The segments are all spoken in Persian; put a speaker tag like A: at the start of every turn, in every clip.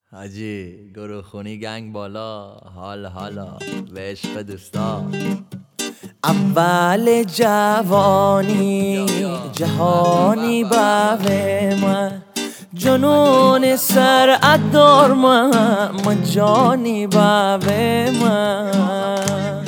A: حاجی گروه خونی گنگ بالا، حال حالا به عشق دوستا.
B: اول جوانی جهانی به من جنون سر ادار من جانی به من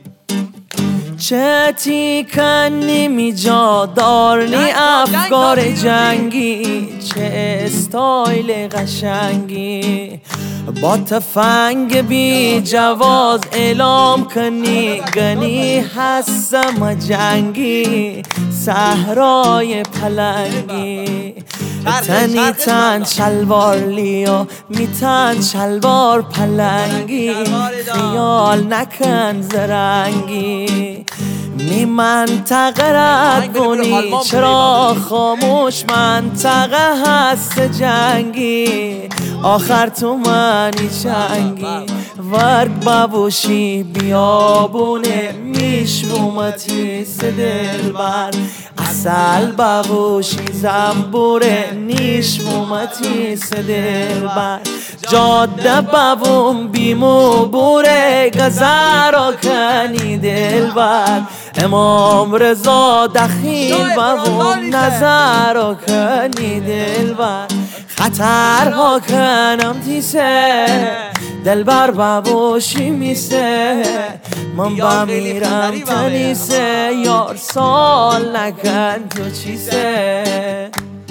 B: چه کنی می جا دارنی افکار جنگی چه استایل قشنگی با تفنگ بی جواز اعلام کنی گنی هستم جنگی صحرای پلنگی تنی تن شلوار لیو میتن شلوار پلنگی خیال نکن زرنگی می منطقه ردگونی چرا خاموش منطقه هست جنگی آخر تو منی چنگی ورگ ببوشی بیابونه میشومتی سدل بر اصل ببوشی زنبوره نیشومتی سدل بر جاده ببوم بیمو بوره گذرا کنی دل بر امام رضا دخیل ببوم نظر کنی دل بر خطرها کنم تیسه دلبر ببوشی میسه من بمیرم تنیسه یار سال نکن تو چیسه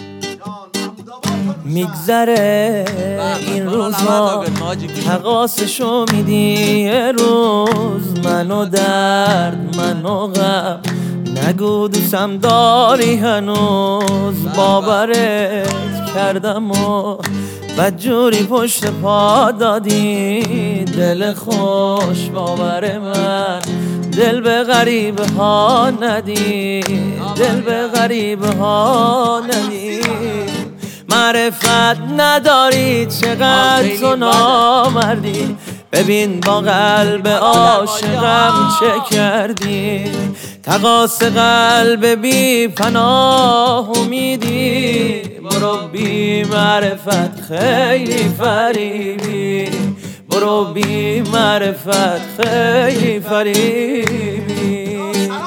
B: میگذره این روزها تقاسشو میدی یه روز منو درد منو غم نگو دوستم داری هنوز باورت کردم و بدجوری پشت پا دادی دل خوش باور من دل به غریبه ها ندی دل به غریبه ها ندی معرفت نداری چقدر تو نامردی ببین با قلب عاشقم چه کردی تقاس قلب بی پناه امیدی برو بی معرفت خیلی فریبی برو بی معرفت خیلی فریبی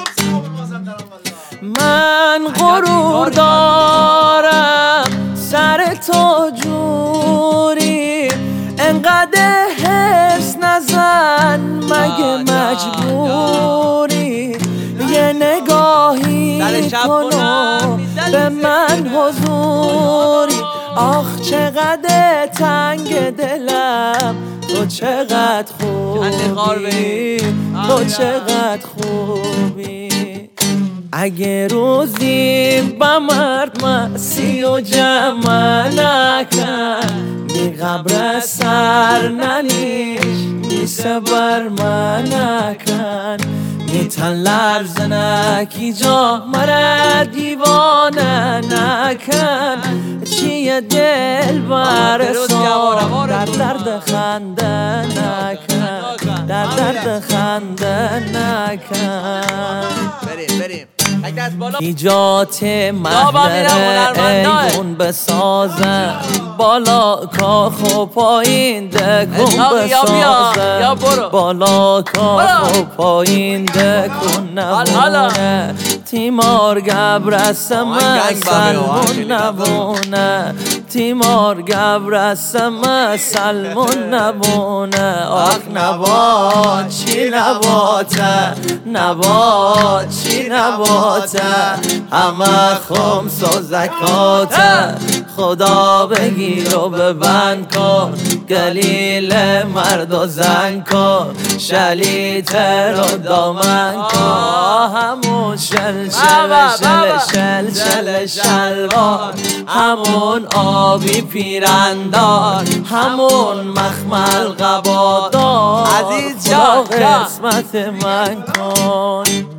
B: من غرور دارم سر تو جوری انقدر حرص نزن مگه مجبوری یه نگاهی کنو به من حضوری آخ چقدر تنگ دلم تو چقدر خوبی تو چقدر خوبی اگه روزی با مرد مسی و جمع نکن بی قبر سر ننیش بی صبر من نکن میتن لرز نکی جا مرا دیوانه نکن چیه دل برسان در درد خنده نکن در درد خنده نکن
A: بریم
B: ایجات محضر ایون بسازم بالا کاخ و پایین دکون بسازم بالا کاخ و پایین دکون نبونه تیمار گبرستم سلمون نبونه تیمار گبرستم سلمون نبونه آخ نبات چی نباته نبات چی نباته همه خمس و زکاته خدا بگیر و ببند کن گلیل مرد و زن کن شلیته رو دامن کن همون شل شلوار همون آبی پیرندار همون مخمل قبادار
A: عزیز جان
B: قسمت من کن